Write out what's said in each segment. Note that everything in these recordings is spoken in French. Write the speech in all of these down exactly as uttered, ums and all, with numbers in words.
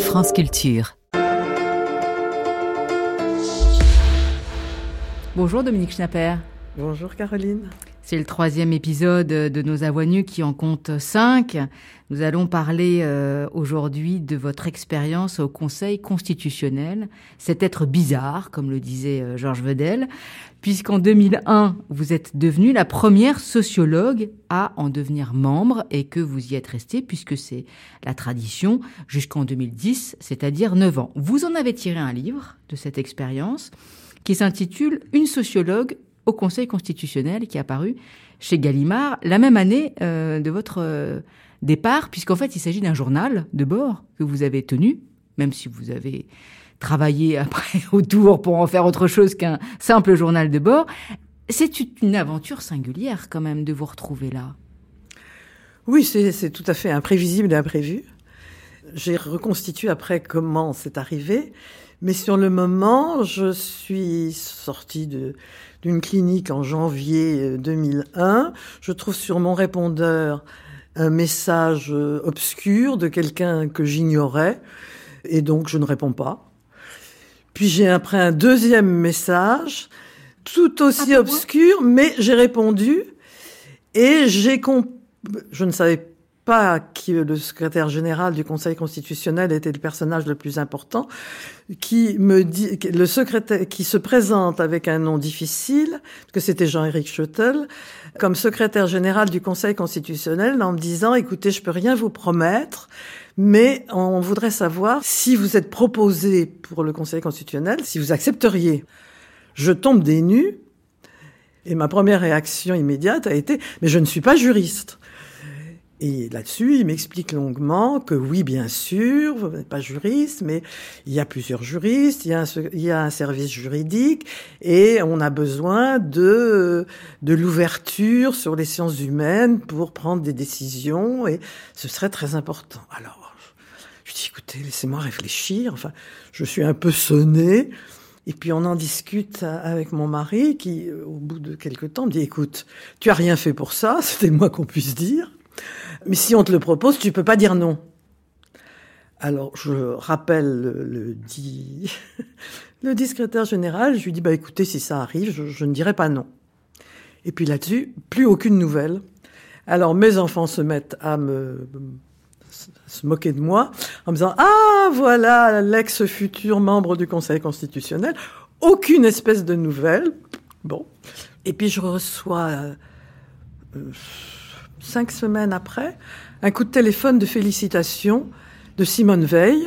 France Culture. Bonjour Dominique Schnapper. Bonjour Caroline. C'est le troisième épisode de Nos A Voix Nues qui en compte cinq. Nous allons parler euh, aujourd'hui de votre expérience au Conseil constitutionnel. Cet être bizarre, comme le disait euh, Georges Vedel, puisqu'en deux mille un, vous êtes devenue la première sociologue à en devenir membre et que vous y êtes restée, puisque c'est la tradition, jusqu'en deux mille dix, c'est-à-dire neuf ans. Vous en avez tiré un livre de cette expérience qui s'intitule « Une sociologue au Conseil constitutionnel » qui est apparu chez Gallimard la même année euh, de votre euh, départ, puisqu'en fait, il s'agit d'un journal de bord que vous avez tenu, même si vous avez travaillé après autour pour en faire autre chose qu'un simple journal de bord. C'est une aventure singulière quand même de vous retrouver là. Oui, c'est, c'est tout à fait imprévisible et imprévu. J'ai reconstitué après comment c'est arrivé. Mais sur le moment, je suis sortie de, d'une clinique en janvier deux mille un. Je trouve sur mon répondeur un message obscur de quelqu'un que j'ignorais. Et donc, je ne réponds pas. Puis j'ai après un deuxième message, tout aussi ah, obscur, mais j'ai répondu. Et j'ai comp... je ne savais pas pas que le secrétaire général du Conseil constitutionnel était le personnage le plus important, qui me dit, le secrétaire, qui se présente avec un nom difficile, que c'était Jean-Éric Schoettl, comme secrétaire général du Conseil constitutionnel, en me disant, écoutez, je peux rien vous promettre, mais on voudrait savoir si vous êtes proposé pour le Conseil constitutionnel, si vous accepteriez. Je tombe des nues, et ma première réaction immédiate a été, mais je ne suis pas juriste. Et là-dessus, il m'explique longuement que oui, bien sûr, vous n'êtes pas juriste, mais il y a plusieurs juristes, il y a un, il y a un service juridique, et on a besoin de, de l'ouverture sur les sciences humaines pour prendre des décisions, et ce serait très important. Alors, je dis, écoutez, laissez-moi réfléchir. Enfin, je suis un peu sonnée. Et puis on en discute avec mon mari qui, au bout de quelques temps, me dit, écoute, tu as rien fait pour ça, c'était le moins qu'on puisse dire. Mais si on te le propose, tu peux pas dire non. Alors, je rappelle le, le dit, le dit secrétaire général, je lui dis, bah, écoutez, si ça arrive, je, je ne dirai pas non. Et puis là-dessus, plus aucune nouvelle. Alors, mes enfants se mettent à me, se moquer de moi, en me disant, ah, voilà, l'ex-futur membre du Conseil constitutionnel. Aucune espèce de nouvelle. Bon. Et puis, je reçois, euh, cinq semaines après, un coup de téléphone de félicitations de Simone Veil.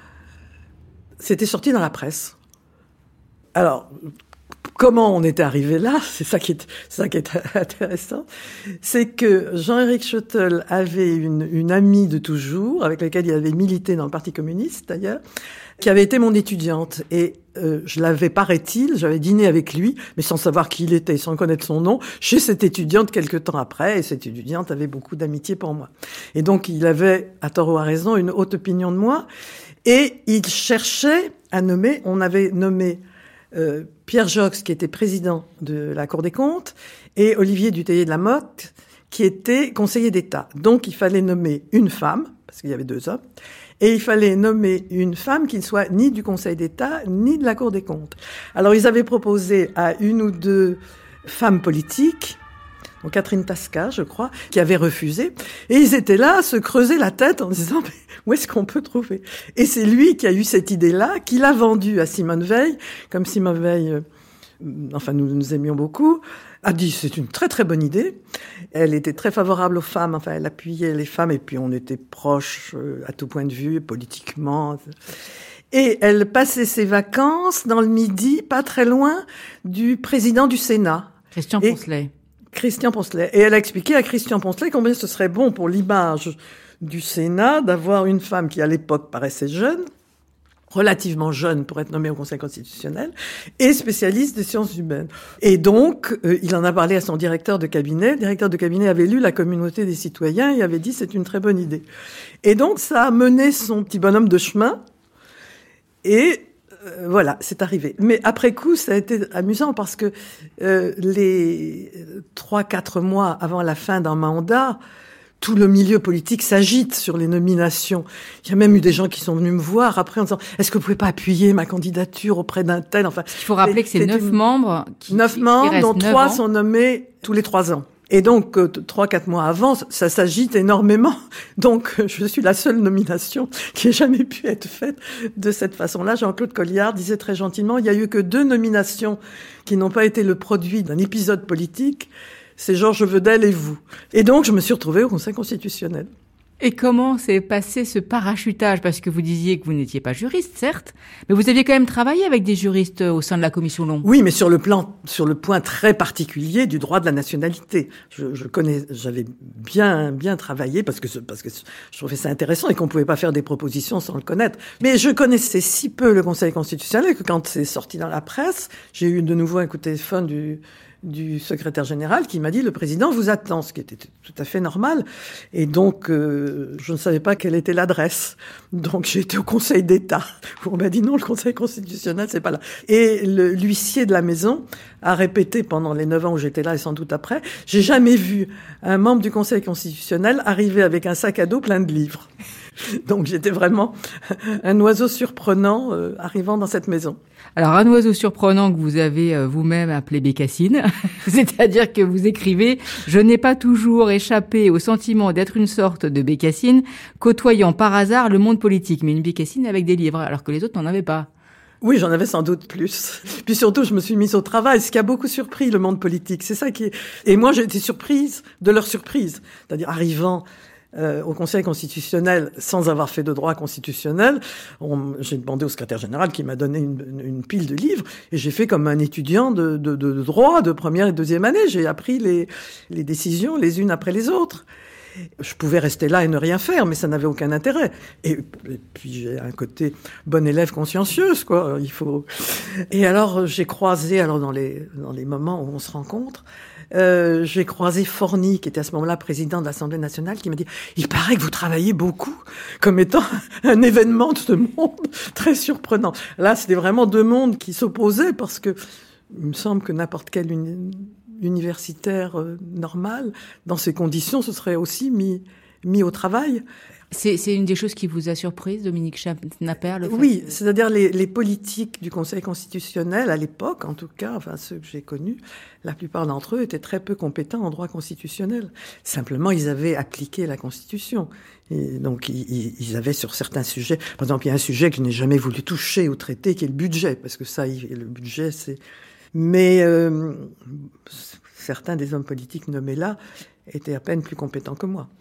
C'était sorti dans la presse. Alors, comment on était arrivé là ? C'est ça qui est, c'est ça qui est intéressant. C'est que Jean-Éric Schoettl avait une, une amie de toujours, avec laquelle il avait milité dans le Parti communiste d'ailleurs, qui avait été mon étudiante. Et euh, je l'avais, paraît-il, j'avais dîné avec lui, mais sans savoir qui il était, sans connaître son nom, chez cette étudiante quelque temps après, et cette étudiante avait beaucoup d'amitié pour moi. Et donc, il avait, à tort ou à raison, une haute opinion de moi, et il cherchait à nommer, on avait nommé euh, Pierre Joxe, qui était président de la Cour des comptes, et Olivier Dutheillet de la Motte, qui était conseiller d'État. Donc, il fallait nommer une femme, parce qu'il y avait deux hommes, et il fallait nommer une femme qui ne soit ni du Conseil d'État, ni de la Cour des comptes. Alors, ils avaient proposé à une ou deux femmes politiques, donc Catherine Tasca, je crois, qui avait refusé. Et ils étaient là à se creuser la tête en disant, mais où est-ce qu'on peut trouver ? Et c'est lui qui a eu cette idée-là, qui l'a vendue à Simone Veil, comme Simone Veil, euh, enfin, nous nous aimions beaucoup, a dit, c'est une très très bonne idée. Elle était très favorable aux femmes, enfin, elle appuyait les femmes, et puis on était proches euh, à tout point de vue, politiquement. Et elle passait ses vacances dans le Midi, pas très loin du président du Sénat. Christian Poncelet. Christian Poncelet. Et elle a expliqué à Christian Poncelet combien ce serait bon pour l'image du Sénat d'avoir une femme qui, à l'époque, paraissait jeune, relativement jeune pour être nommée au Conseil constitutionnel, et spécialiste des sciences humaines. Et donc, euh, il en a parlé à son directeur de cabinet. Le directeur de cabinet avait lu La Communauté des citoyens et avait dit c'est une très bonne idée. Et donc, ça a mené son petit bonhomme de chemin. Et euh, voilà, c'est arrivé. Mais après coup, ça a été amusant parce que euh, les trois, quatre mois avant la fin d'un mandat, tout le milieu politique s'agite sur les nominations. Il y a même eu des gens qui sont venus me voir après en disant « Est-ce que vous pouvez pas appuyer ma candidature auprès d'un tel ?» Enfin, il faut rappeler que c'est neuf une... membres qui Neuf membres, dont trois sont nommés tous les trois ans. Et donc, euh, trois, quatre mois avant, ça s'agite énormément. Donc, euh, je suis la seule nomination qui ait jamais pu être faite de cette façon-là. Jean-Claude Colliard disait très gentiment, il y a eu que deux nominations qui n'ont pas été le produit d'un épisode politique. C'est Georges Vedel et vous. Et donc, je me suis retrouvée au Conseil constitutionnel. Et comment s'est passé ce parachutage? Parce que vous disiez que vous n'étiez pas juriste, certes, mais vous aviez quand même travaillé avec des juristes au sein de la commission Long. Oui, mais sur le plan, sur le point très particulier du droit de la nationalité. Je, je connais, j'avais bien, bien travaillé parce que, parce que je trouvais ça intéressant et qu'on pouvait pas faire des propositions sans le connaître. Mais je connaissais si peu le Conseil constitutionnel que quand c'est sorti dans la presse, j'ai eu de nouveau un coup de téléphone du, du secrétaire général qui m'a dit « Le président vous attend », ce qui était tout à fait normal. Et donc, euh, je ne savais pas quelle était l'adresse. Donc, j'ai été au Conseil d'État, où on m'a dit « Non, le Conseil constitutionnel, c'est pas là ». Et le, l'huissier de la maison a répété pendant les neuf ans où j'étais là et sans doute après, j'ai jamais vu un membre du Conseil constitutionnel arriver avec un sac à dos plein de livres. Donc, j'étais vraiment un oiseau surprenant euh, arrivant dans cette maison. Alors, un oiseau surprenant que vous avez euh, vous-même appelé Bécassine, c'est-à-dire que vous écrivez « Je n'ai pas toujours échappé au sentiment d'être une sorte de Bécassine, côtoyant par hasard le monde politique, mais une Bécassine avec des livres, alors que les autres n'en avaient pas. » Oui, j'en avais sans doute plus. Puis surtout, je me suis mise au travail, ce qui a beaucoup surpris le monde politique. C'est ça qui est... Et moi, j'ai été surprise de leur surprise. C'est-à-dire, arrivant Euh, au Conseil constitutionnel sans avoir fait de droit constitutionnel, on, j'ai demandé au secrétaire général qui m'a donné une, une, une pile de livres et j'ai fait comme un étudiant de, de, de droit de première et deuxième année. J'ai appris les, les décisions les unes après les autres. Je pouvais rester là et ne rien faire, mais ça n'avait aucun intérêt. Et, et puis j'ai un côté bonne élève consciencieuse, quoi. Il faut. Et alors j'ai croisé, alors dans les dans les moments où on se rencontre, euh, j'ai croisé Forny, qui était à ce moment-là président de l'Assemblée nationale, qui m'a dit « Il paraît que vous travaillez beaucoup », comme étant un événement de ce monde très surprenant. Là, c'était vraiment deux mondes qui s'opposaient parce que il me semble que n'importe quel uni- universitaire euh, normal, dans ces conditions, se serait aussi mis mis au travail. C'est, c'est une des choses qui vous a surprise, Dominique Schnapper, le fait Oui, que... c'est-à-dire les, les politiques du Conseil constitutionnel, à l'époque, en tout cas, enfin ceux que j'ai connus, la plupart d'entre eux étaient très peu compétents en droit constitutionnel. Simplement, ils avaient appliqué la Constitution. Et donc, ils, ils avaient sur certains sujets... Par exemple, il y a un sujet que je n'ai jamais voulu toucher ou traiter, qui est le budget, parce que ça, le budget, c'est... Mais euh, certains des hommes politiques nommés là étaient à peine plus compétents que moi.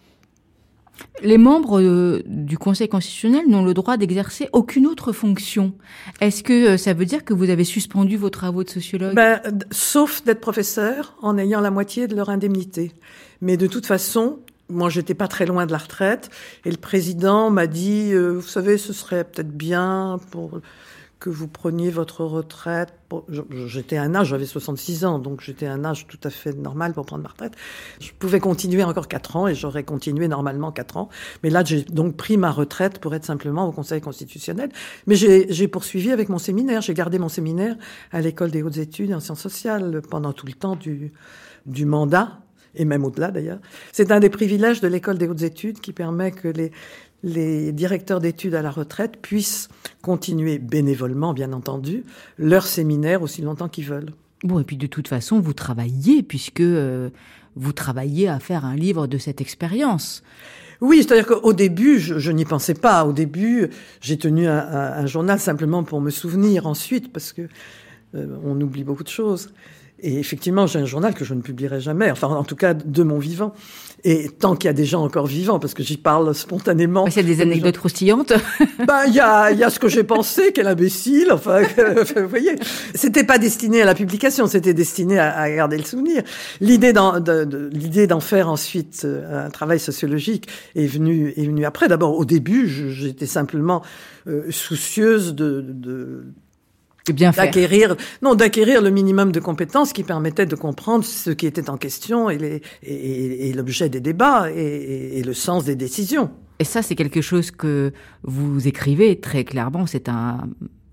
Les membres euh, du Conseil constitutionnel n'ont le droit d'exercer aucune autre fonction. Est-ce que euh, ça veut dire que vous avez suspendu vos travaux de sociologue ? Ben, sauf d'être professeur en ayant la moitié de leur indemnité. Mais de toute façon, moi, j'étais pas très loin de la retraite. Et le président m'a dit, euh, vous savez, ce serait peut-être bien pour que vous preniez votre retraite. J'étais à un âge, j'avais soixante-six ans, donc j'étais à un âge tout à fait normal pour prendre ma retraite. Je pouvais continuer encore quatre ans et j'aurais continué normalement quatre ans. Mais là, j'ai donc pris ma retraite pour être simplement au Conseil constitutionnel. Mais j'ai, j'ai poursuivi avec mon séminaire. J'ai gardé mon séminaire à l'École des hautes études en sciences sociales pendant tout le temps du, du mandat, et même au-delà d'ailleurs. C'est un des privilèges de l'École des hautes études qui permet que les les directeurs d'études à la retraite puissent continuer bénévolement, bien entendu, leur séminaire aussi longtemps qu'ils veulent. Bon, et puis de toute façon, vous travaillez, puisque euh, vous travaillez à faire un livre de cette expérience. Oui, c'est-à-dire qu'au début, je, je n'y pensais pas. Au début, j'ai tenu un, un, un journal simplement pour me souvenir ensuite, parce que euh, on oublie beaucoup de choses. Et effectivement, j'ai un journal que je ne publierai jamais, enfin en tout cas de mon vivant. Et tant qu'il y a des gens encore vivants, parce que j'y parle spontanément. C'est des anecdotes gens... croustillantes. Ben il y a, il y a ce que j'ai pensé, quel imbécile. Enfin, vous voyez, c'était pas destiné à la publication, c'était destiné à, à garder le souvenir. L'idée d'en, de, de, l'idée d'en faire ensuite un travail sociologique est venue, est venue après. D'abord, au début, je, j'étais simplement euh, soucieuse de, de bien d'acquérir, non, d'acquérir le minimum de compétences qui permettait de comprendre ce qui était en question et, les, et, et, et l'objet des débats et, et, et le sens des décisions. Et ça, c'est quelque chose que vous écrivez très clairement. C'est un,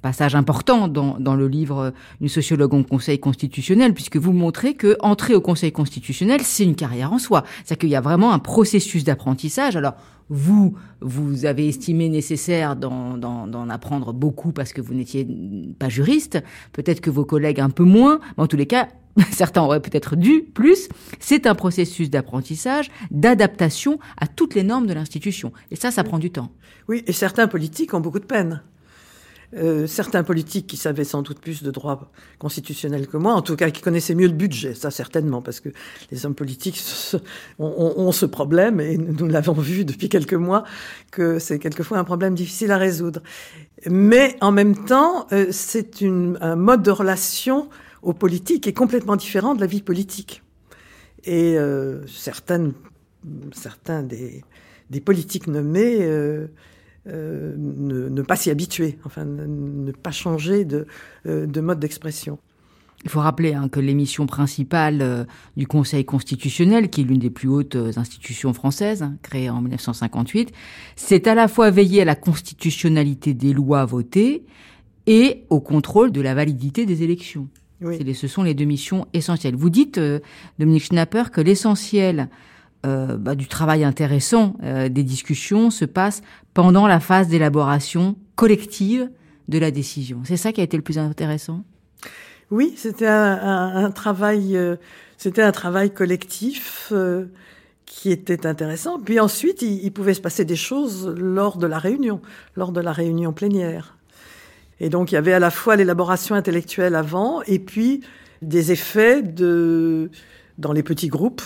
passage important dans, dans le livre Une sociologue au Conseil constitutionnel, puisque vous montrez que entrer au Conseil constitutionnel, c'est une carrière en soi. C'est-à-dire qu'il y a vraiment un processus d'apprentissage. Alors, vous, vous avez estimé nécessaire d'en, d'en, d'en apprendre beaucoup parce que vous n'étiez pas juriste. Peut-être que vos collègues un peu moins. Mais en tous les cas, certains auraient peut-être dû plus. C'est un processus d'apprentissage, d'adaptation à toutes les normes de l'institution. Et ça, ça prend du temps. Oui, et certains politiques ont beaucoup de peine. Euh, certains politiques qui savaient sans doute plus de droit constitutionnel que moi, en tout cas qui connaissaient mieux le budget, ça certainement, parce que les hommes politiques ont, ont, ont ce problème, et nous l'avons vu depuis quelques mois, que c'est quelquefois un problème difficile à résoudre. Mais en même temps, euh, c'est une, un mode de relation aux politiques qui est complètement différent de la vie politique. Et euh, certaines, certains des, des politiques nommés... Euh, Euh, ne, ne pas s'y habituer, enfin ne, ne pas changer de, euh, de mode d'expression. Il faut rappeler hein, que l'émission principale euh, du Conseil constitutionnel, qui est l'une des plus hautes euh, institutions françaises, hein, créée en dix-neuf cent cinquante-huit, c'est à la fois veiller à la constitutionnalité des lois votées et au contrôle de la validité des élections. Oui. C'est les, ce sont les deux missions essentielles. Vous dites, euh, Dominique Schnapper, que l'essentiel Euh, bah, du travail intéressant euh, des discussions se passe pendant la phase d'élaboration collective de la décision. C'est ça qui a été le plus intéressant ? Oui, c'était un, un, un travail, euh, c'était un travail collectif euh, qui était intéressant. Puis ensuite, il, il pouvait se passer des choses lors de la réunion, lors de la réunion plénière. Et donc, il y avait à la fois l'élaboration intellectuelle avant, et puis des effets de dans les petits groupes.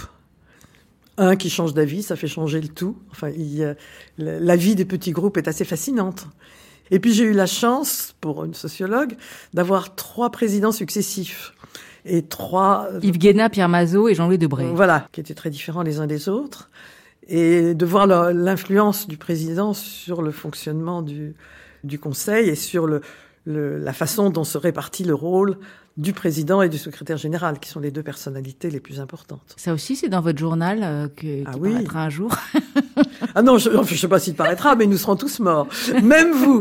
Un qui change d'avis, ça fait changer le tout. Enfin, il, la vie des petits groupes est assez fascinante. Et puis j'ai eu la chance, pour une sociologue, d'avoir trois présidents successifs. Et trois... Yves Guéna, Pierre Mazeaud et Jean-Louis Debré. Voilà, qui étaient très différents les uns des autres. Et de voir le, l'influence du président sur le fonctionnement du, du Conseil et sur le, le, la façon dont se répartit le rôle du président et du secrétaire général, qui sont les deux personnalités les plus importantes. Ça aussi, c'est dans votre journal euh, que, ah qui oui. paraîtra un jour. Ah non, je ne sais pas s'il paraîtra, mais nous serons tous morts. Même vous.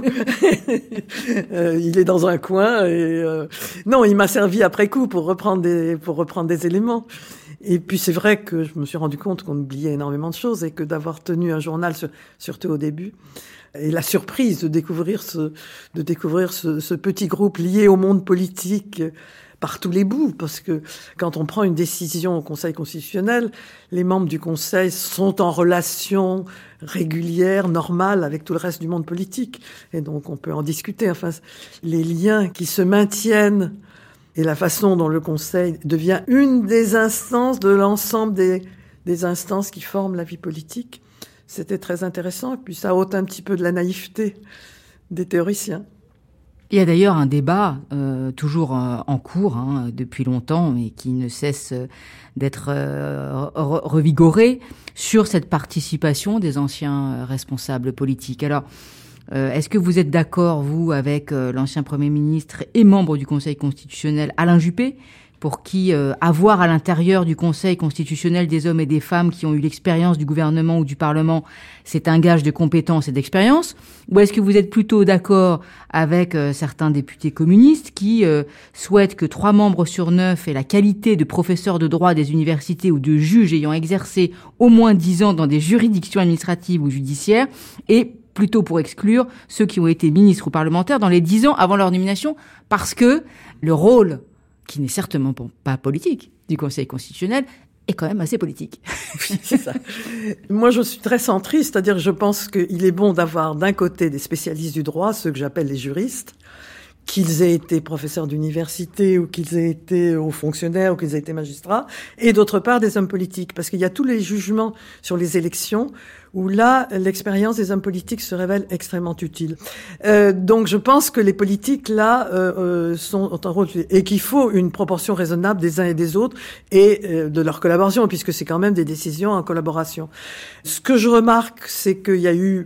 euh, il est dans un coin. Et, euh... Non, il m'a servi après coup pour reprendre des, pour reprendre des éléments. Et puis c'est vrai que je me suis rendu compte qu'on oubliait énormément de choses et que d'avoir tenu un journal, surtout au début, et la surprise de découvrir ce, de découvrir ce, ce petit groupe lié au monde politique par tous les bouts, parce que quand on prend une décision au Conseil constitutionnel, les membres du Conseil sont en relation régulière, normale avec tout le reste du monde politique. Et donc on peut en discuter. Enfin, les liens qui se maintiennent et la façon dont le Conseil devient une des instances de l'ensemble des, des instances qui forment la vie politique, c'était très intéressant. Et puis ça ôte un petit peu de la naïveté des théoriciens. Il y a d'ailleurs un débat euh, toujours euh, en cours hein, depuis longtemps, mais qui ne cesse euh, d'être euh, re- revigoré sur cette participation des anciens responsables politiques. Alors, euh, est-ce que vous êtes d'accord, vous, avec euh, l'ancien Premier ministre et membre du Conseil constitutionnel, Alain Juppé, pour qui euh, avoir à l'intérieur du Conseil constitutionnel des hommes et des femmes qui ont eu l'expérience du gouvernement ou du Parlement, c'est un gage de compétence et d'expérience? Ou est-ce que vous êtes plutôt d'accord avec euh, certains députés communistes qui euh, souhaitent que trois membres sur neuf aient la qualité de professeurs de droit des universités ou de juges ayant exercé au moins dix ans dans des juridictions administratives ou judiciaires, et plutôt pour exclure ceux qui ont été ministres ou parlementaires dans les dix ans avant leur nomination, parce que le rôle, qui n'est certainement pas politique, du Conseil constitutionnel, est quand même assez politique. Oui, c'est ça. Moi, je suis très centriste, c'est-à-dire que je pense qu'il est bon d'avoir d'un côté des spécialistes du droit, ceux que j'appelle les juristes, qu'ils aient été professeurs d'université ou qu'ils aient été hauts fonctionnaires ou qu'ils aient été magistrats, et d'autre part des hommes politiques, parce qu'il y a tous les jugements sur les élections où là, l'expérience des hommes politiques se révèle extrêmement utile. Euh, donc je pense que les politiques, là, euh, euh, sont en rôle, et qu'il faut une proportion raisonnable des uns et des autres, et euh, de leur collaboration, puisque c'est quand même des décisions en collaboration. Ce que je remarque, c'est qu'il y a eu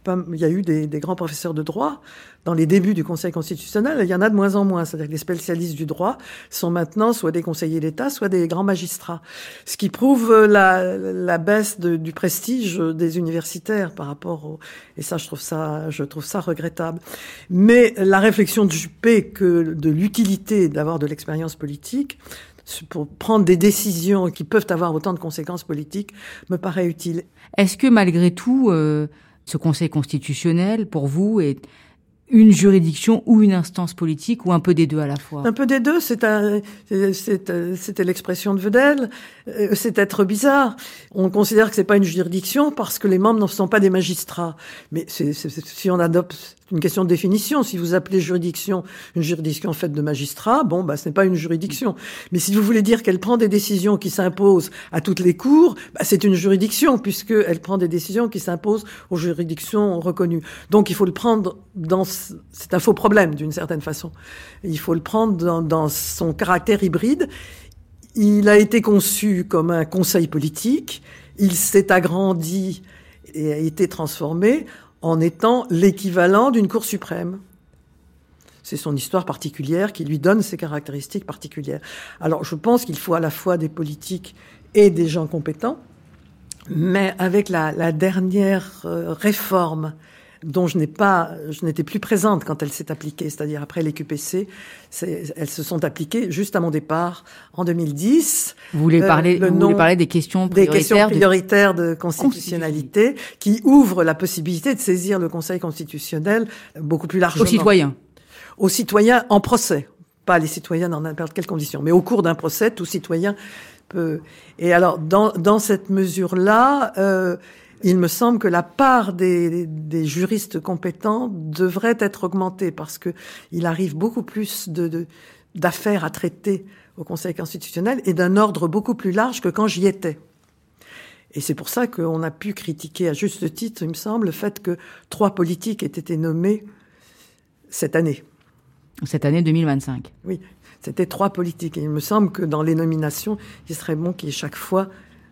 pas, il y a eu des, des grands professeurs de droit dans les débuts du Conseil constitutionnel. Il y en a de moins en moins. C'est-à-dire que les spécialistes du droit sont maintenant soit des conseillers d'État, soit des grands magistrats. Ce qui prouve la, la baisse de, du prestige des universitaires par rapport au... Et ça, je trouve ça, je trouve ça regrettable. Mais la réflexion de Juppé que de l'utilité d'avoir de l'expérience politique pour prendre des décisions qui peuvent avoir autant de conséquences politiques me paraît utile. Est-ce que malgré tout, euh, ce Conseil constitutionnel, pour vous, est une juridiction ou une instance politique, ou un peu des deux à la fois? Un peu des deux, c'est un, c'est, c'était l'expression de Vedel, c'est être bizarre. On considère que c'est pas une juridiction parce que les membres ne sont pas des magistrats. Mais c'est, c'est, si on adopte une question de définition, si vous appelez juridiction une juridiction faite de magistrats, bon, bah, ce n'est pas une juridiction. Mais si vous voulez dire qu'elle prend des décisions qui s'imposent à toutes les cours, bah, c'est une juridiction puisqu'elle prend des décisions qui s'imposent aux juridictions reconnues. Donc, il faut le prendre dans, c'est un faux problème d'une certaine façon. Il faut le prendre dans, dans son caractère hybride. Il a été conçu comme un conseil politique. Il s'est agrandi et a été transformé en étant l'équivalent d'une Cour suprême. C'est son histoire particulière qui lui donne ses caractéristiques particulières. Alors, je pense qu'il faut à la fois des politiques et des gens compétents, mais avec la, la dernière euh, réforme dont je n'ai pas, je n'étais plus présente quand elle s'est appliquée, c'est-à-dire après les Q P C, c'est, elles se sont appliquées juste à mon départ en deux mille dix. Vous voulez parler, euh, vous voulez parler des questions prioritaires, des questions prioritaires de, de constitutionnalité qui ouvrent la possibilité de saisir le Conseil constitutionnel beaucoup plus largement. Aux citoyens. Aux citoyens en procès. Pas les citoyens dans n'importe quelle condition, mais au cours d'un procès, tout citoyen peut. Et alors, dans, dans cette mesure-là, euh, il me semble que la part des, des juristes compétents devrait être augmentée parce que il arrive beaucoup plus de, de, d'affaires à traiter au Conseil constitutionnel et d'un ordre beaucoup plus large que quand j'y étais. Et c'est pour ça qu'on a pu critiquer à juste titre, il me semble, le fait que trois politiques aient été nommés cette année. Cette année deux mille vingt-cinq. Oui, c'était trois politiques. Et il me semble que dans les nominations, il serait bon qu'il y ait chaque fois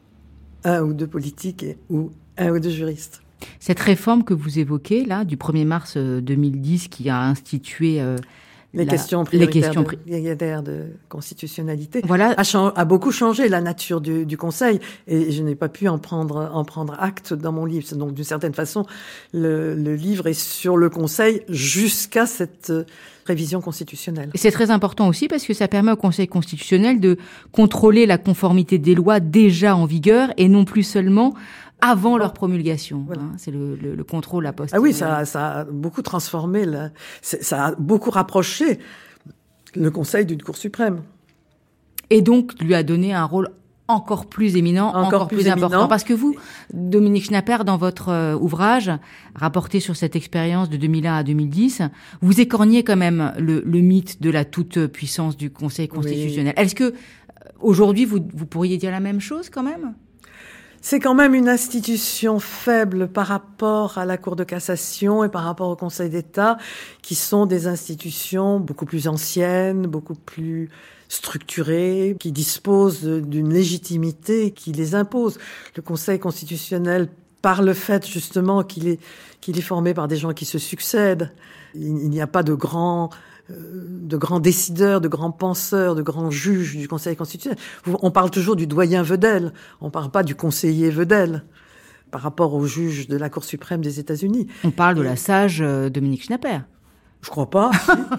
un ou deux politiques et, ou un ou deux juristes. Cette réforme que vous évoquez, là, du premier mars deux mille dix, qui a institué euh, les, la, questions les questions prioritaires de, de constitutionnalité, voilà. a, cha- a beaucoup changé la nature du, du Conseil, et je n'ai pas pu en prendre, en prendre acte dans mon livre. Donc, d'une certaine façon, le, le livre est sur le Conseil jusqu'à cette révision constitutionnelle. Et c'est très important aussi parce que ça permet au Conseil constitutionnel de contrôler la conformité des lois déjà en vigueur et non plus seulement avant leur promulgation. Voilà. Hein, c'est le, le, le contrôle a posteriori. Ah oui, ça, ça a beaucoup transformé, la, ça a beaucoup rapproché le Conseil d'une Cour suprême. Et donc, lui a donné un rôle encore plus éminent, encore, encore plus, plus important. Éminent. Parce que vous, Dominique Schnapper, dans votre euh, ouvrage, rapporté sur cette expérience de deux mille un à deux mille dix, vous écorniez quand même le, le mythe de la toute-puissance du Conseil constitutionnel. Oui. Est-ce que, aujourd'hui, vous, vous pourriez dire la même chose quand même ? C'est quand même une institution faible par rapport à la Cour de cassation et par rapport au Conseil d'État, qui sont des institutions beaucoup plus anciennes, beaucoup plus structurées, qui disposent d'une légitimité qui les impose. Le Conseil constitutionnel, par le fait justement qu'il est, qu'il est formé par des gens qui se succèdent, il n'y a pas de grands... de grands décideurs, de grands penseurs, de grands juges du Conseil constitutionnel. On parle toujours du doyen Vedel, on ne parle pas du conseiller Vedel par rapport au juge de la Cour suprême des États-Unis. On parle de la sage Dominique Schnapper. Je crois pas.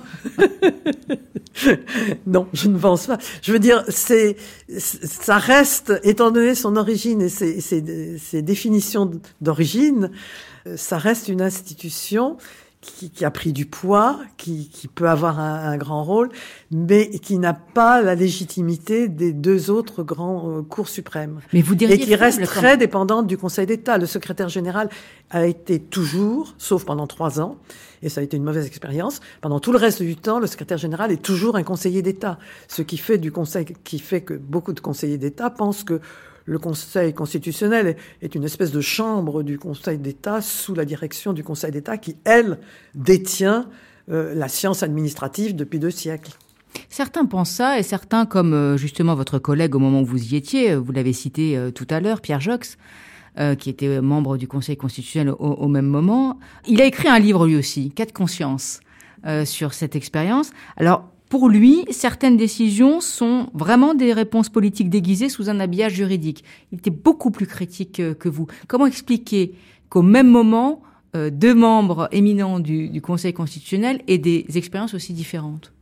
Non, je ne pense pas. Je veux dire, c'est, ça reste, étant donné son origine et ses, ses, ses définitions d'origine, ça reste une institution Qui, qui a pris du poids, qui, qui peut avoir un, un grand rôle, mais qui n'a pas la légitimité des deux autres grands euh, cours suprêmes. Mais vous diriez et qui reste très dépendante du Conseil d'État. Le secrétaire général a été toujours, sauf pendant trois ans, et ça a été une mauvaise expérience, pendant tout le reste du temps, le secrétaire général est toujours un conseiller d'État. Ce qui fait du Conseil, qui fait que beaucoup de conseillers d'État pensent que le Conseil constitutionnel est une espèce de chambre du Conseil d'État sous la direction du Conseil d'État qui, elle, détient euh, la science administrative depuis deux siècles. Certains pensent ça, et certains, comme euh, justement votre collègue au moment où vous y étiez, vous l'avez cité euh, tout à l'heure, Pierre Jox, euh, qui était membre du Conseil constitutionnel au, au même moment. Il a écrit un livre lui aussi, Cas de conscience, euh, sur cette expérience. Alors, pour lui, certaines décisions sont vraiment des réponses politiques déguisées sous un habillage juridique. Il était beaucoup plus critique que, que vous. Comment expliquer qu'au même moment, euh, deux membres éminents du, du Conseil constitutionnel aient des expériences aussi différentes?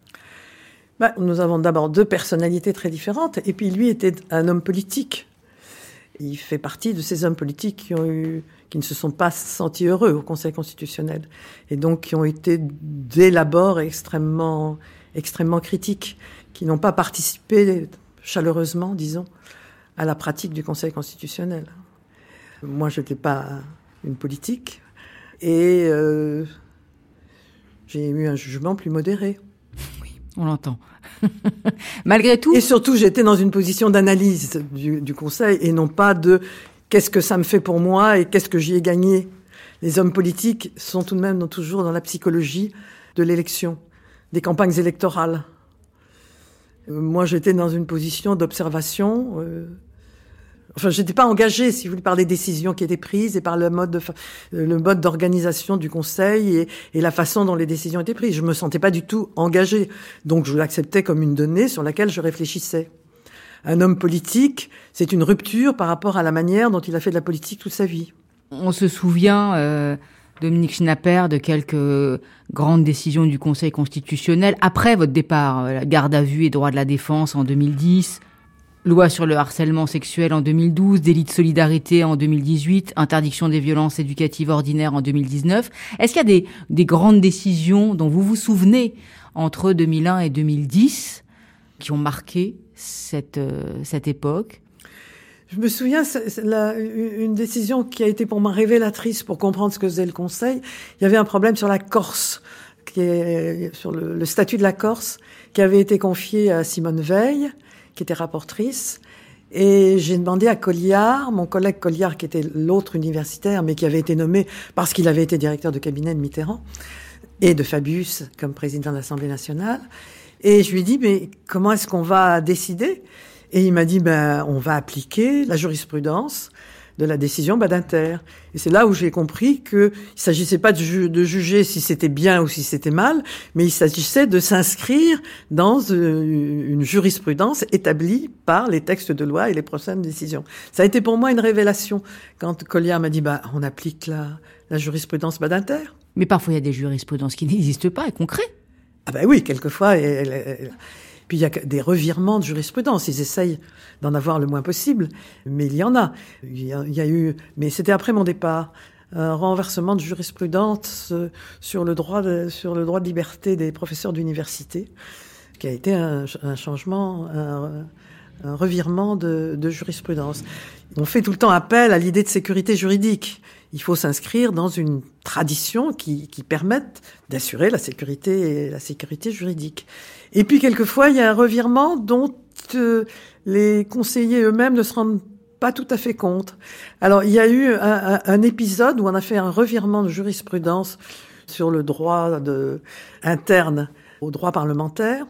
Bah, nous avons d'abord deux personnalités très différentes, et puis lui était un homme politique. Il fait partie de ces hommes politiques qui ont eu, qui ne se sont pas sentis heureux au Conseil constitutionnel, et donc qui ont été dès l'abord extrêmement, extrêmement critiques, qui n'ont pas participé chaleureusement, disons, à la pratique du Conseil constitutionnel. Moi, je n'étais pas une politique, et euh, j'ai eu un jugement plus modéré. On l'entend. Malgré tout. Et surtout, j'étais dans une position d'analyse du, du Conseil et non pas de qu'est-ce que ça me fait pour moi et qu'est-ce que j'y ai gagné. Les hommes politiques sont tout de même dans, toujours dans la psychologie de l'élection, des campagnes électorales. Euh, moi, j'étais dans une position d'observation. Euh, Enfin, j'étais pas engagée, si vous voulez, par les décisions qui étaient prises et par le mode de, le mode d'organisation du Conseil et, et la façon dont les décisions étaient prises. Je me sentais pas du tout engagée. Donc, je l'acceptais comme une donnée sur laquelle je réfléchissais. Un homme politique, c'est une rupture par rapport à la manière dont il a fait de la politique toute sa vie. On se souvient, euh, Dominique Schnapper, de quelques grandes décisions du Conseil constitutionnel après votre départ. La garde à vue et droit de la défense en deux mille dix, loi sur le harcèlement sexuel en deux mille douze, délit de solidarité en deux mille dix-huit, interdiction des violences éducatives ordinaires en deux mille dix-neuf. Est-ce qu'il y a des, des grandes décisions dont vous vous souvenez entre deux mille un et deux mille dix qui ont marqué cette, euh, cette époque? Je me souviens, c'est la, une décision qui a été pour moi révélatrice pour comprendre ce que faisait le Conseil. Il y avait un problème sur la Corse, qui est, sur le, le statut de la Corse, qui avait été confié à Simone Veil, qui était rapportrice, et j'ai demandé à Colliard, mon collègue Colliard, qui était l'autre universitaire, mais qui avait été nommé parce qu'il avait été directeur de cabinet de Mitterrand, et de Fabius comme président de l'Assemblée nationale, et je lui ai dit, mais comment est-ce qu'on va décider? Et il m'a dit, ben, on va appliquer la jurisprudence de la décision Badinter. Et c'est là où j'ai compris qu'il ne s'agissait pas de, ju- de juger si c'était bien ou si c'était mal, mais il s'agissait de s'inscrire dans euh, une jurisprudence établie par les textes de loi et les prochaines décisions. Ça a été pour moi une révélation quand Colliard m'a dit bah, on applique la, la jurisprudence Badinter. Mais parfois il y a des jurisprudences qui n'existent pas et qu'on crée. Ah ben oui, quelquefois. Elle, elle, elle... Puis il y a des revirements de jurisprudence. Ils essayent d'en avoir le moins possible, mais il y en a. Il y a, il y a eu, mais c'était après mon départ, un renversement de jurisprudence sur le droit de, sur le droit de liberté des professeurs d'université, qui a été un, un changement, un, un revirement de, de jurisprudence. On fait tout le temps appel à l'idée de sécurité juridique. Il faut s'inscrire dans une tradition qui, qui permette d'assurer la sécurité, la sécurité juridique. Et puis, quelquefois, il y a un revirement dont euh, les conseillers eux-mêmes ne se rendent pas tout à fait compte. Alors, il y a eu un, un, un épisode où on a fait un revirement de jurisprudence sur le droit de, interne au droit parlementaire,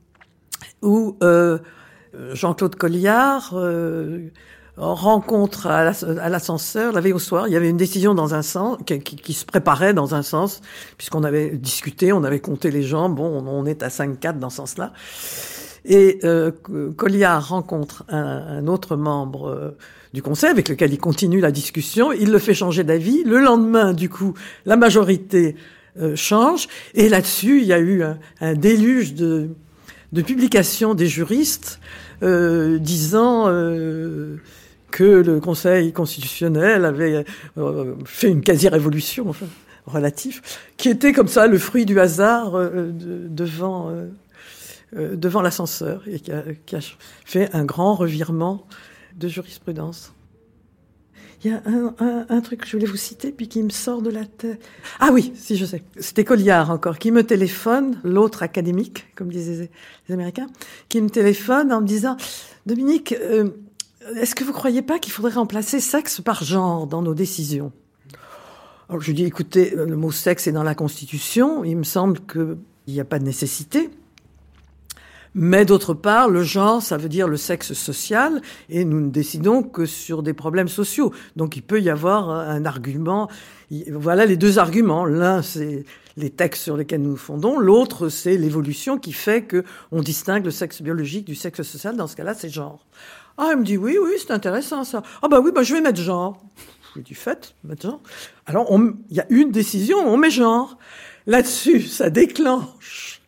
où euh, Jean-Claude Colliard euh, rencontre à l'ascenseur, la veille au soir, il y avait une décision dans un sens, qui, qui, qui se préparait dans un sens, puisqu'on avait discuté, on avait compté les gens, bon, on est à cinq quatre dans ce sens-là. Et euh, Colliard rencontre un, un autre membre euh, du Conseil, avec lequel il continue la discussion, il le fait changer d'avis. Le lendemain, du coup, la majorité euh, change, et là-dessus, il y a eu un, un déluge de, de publications des juristes euh, disant... Euh, que le Conseil constitutionnel avait euh, fait une quasi-révolution, enfin, relative, qui était comme ça le fruit du hasard euh, de, devant, euh, euh, devant l'ascenseur, et qui a, qui a fait un grand revirement de jurisprudence. Il y a un, un, un truc que je voulais vous citer, puis qui me sort de la tête. Ah oui, si, je sais. C'était Colliard encore, qui me téléphone, l'autre académique, comme disaient les Américains, qui me téléphone en me disant « Dominique, euh, est-ce que vous croyez pas qu'il faudrait remplacer sexe par genre dans nos décisions ?» Alors je dis, écoutez, le mot sexe est dans la Constitution, il me semble qu'il n'y a pas de nécessité. Mais d'autre part, le genre, ça veut dire le sexe social, et nous ne décidons que sur des problèmes sociaux. Donc il peut y avoir un argument. Voilà les deux arguments. L'un, c'est les textes sur lesquels nous nous fondons. L'autre, c'est l'évolution qui fait que on distingue le sexe biologique du sexe social. Dans ce cas-là, c'est genre. Ah, elle me dit oui, oui, c'est intéressant ça. Ah bah oui, bah je vais mettre genre. Je lui dis faites, mettre genre. Alors il y a une décision, on met genre. Là-dessus, ça déclenche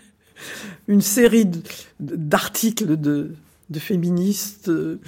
une série d'articles de, de féministes euh,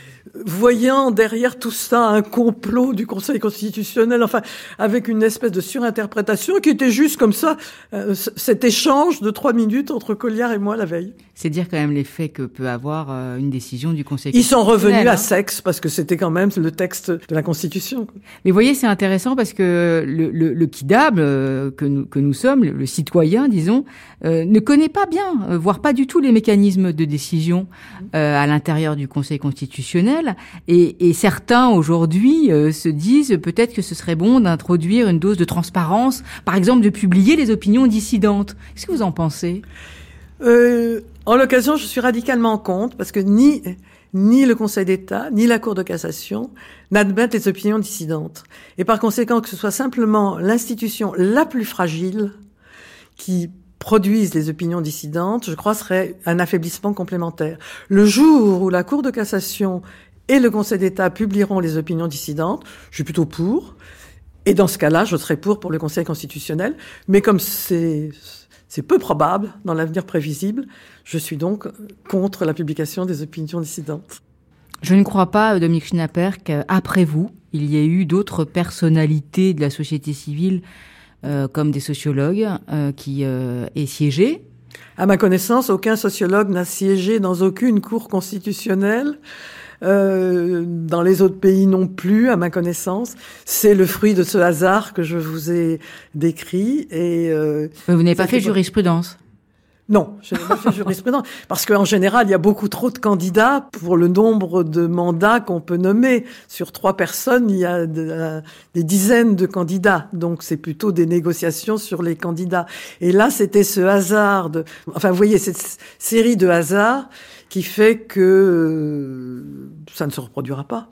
voyant derrière tout ça un complot du Conseil constitutionnel, enfin, avec une espèce de surinterprétation qui était juste comme ça, euh, cet échange de trois minutes entre Colliard et moi la veille. C'est dire quand même l'effet que peut avoir euh, une décision du Conseil Ils sont revenus hein. à sexe, parce que c'était quand même le texte de la Constitution. Mais vous voyez, c'est intéressant parce que le, le, le kidable euh, que, nous, que nous sommes, le, le citoyen, disons, euh, ne connaît pas bien, euh, voire pas du tout les mécanismes de décision euh, à l'intérieur du Conseil constitutionnel. Et, et certains, aujourd'hui, euh, se disent peut-être que ce serait bon d'introduire une dose de transparence, par exemple de publier les opinions dissidentes. Qu'est-ce que vous en pensez ? Euh, en l'occasion, je suis radicalement contre, parce que ni, ni le Conseil d'État, ni la Cour de cassation n'admettent les opinions dissidentes. Et par conséquent, que ce soit simplement l'institution la plus fragile qui produise les opinions dissidentes, je crois serait un affaiblissement complémentaire. Le jour où la Cour de cassation et le Conseil d'État publieront les opinions dissidentes, je suis plutôt pour. Et dans ce cas-là, je serai pour pour le Conseil constitutionnel. Mais comme c'est... C'est peu probable dans l'avenir prévisible. Je suis donc contre la publication des opinions dissidentes. Je ne crois pas, Dominique Schnapper, qu'après vous, il y ait eu d'autres personnalités de la société civile, euh, comme des sociologues, euh, qui euh, aient siégé. À ma connaissance, aucun sociologue n'a siégé dans aucune cour constitutionnelle. Euh, dans les autres pays non plus, à ma connaissance. C'est le fruit de ce hasard que je vous ai décrit. Et euh, vous n'avez pas fait jurisprudence ? Non, je n'ai pas fait jurisprudence. Parce qu'en général, il y a beaucoup trop de candidats pour le nombre de mandats qu'on peut nommer. Sur trois personnes, il y a de, euh, des dizaines de candidats. Donc, c'est plutôt des négociations sur les candidats. Et là, c'était ce hasard de... Enfin, vous voyez, cette série de hasards qui fait que euh, ça ne se reproduira pas.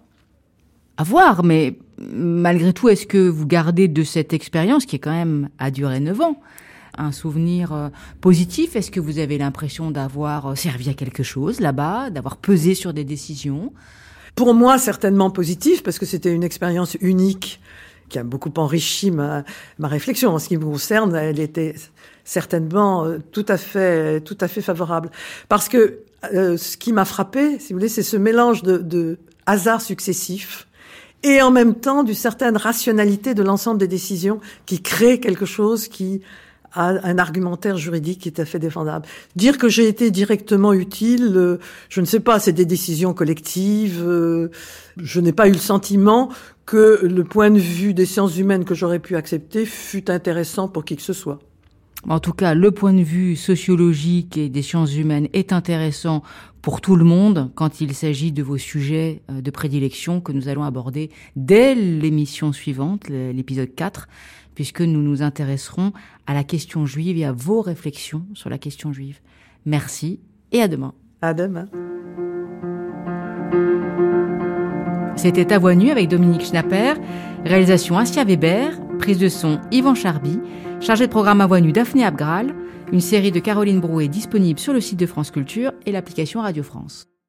À voir, mais malgré tout, est-ce que vous gardez de cette expérience, qui est quand même a duré neuf ans, un souvenir euh, positif ? Est-ce que vous avez l'impression d'avoir servi à quelque chose là-bas, d'avoir pesé sur des décisions ? Pour moi, certainement positif, parce que c'était une expérience unique qui a beaucoup enrichi ma, ma réflexion. En ce qui me concerne, elle était certainement tout à fait, tout à fait favorable. Parce que euh, ce qui m'a frappé, si vous voulez, c'est ce mélange de, de hasards successifs et en même temps d'une certaine rationalité de l'ensemble des décisions qui crée quelque chose qui a un argumentaire juridique qui est tout à fait défendable. Dire que j'ai été directement utile, euh, je ne sais pas, c'est des décisions collectives. Euh, je n'ai pas eu le sentiment que le point de vue des sciences humaines que j'aurais pu accepter fût intéressant pour qui que ce soit. En tout cas, le point de vue sociologique et des sciences humaines est intéressant pour tout le monde quand il s'agit de vos sujets de prédilection que nous allons aborder dès l'émission suivante, l'épisode quatre, puisque nous nous intéresserons à la question juive et à vos réflexions sur la question juive. Merci et à demain. À demain. C'était À Voix nue avec Dominique Schnapper, réalisation Assia Weber, prise de son Yvan Charby, chargé de programme À Voix nue Daphné Abgral, une série de Caroline Brouet disponible sur le site de France Culture et l'application Radio France.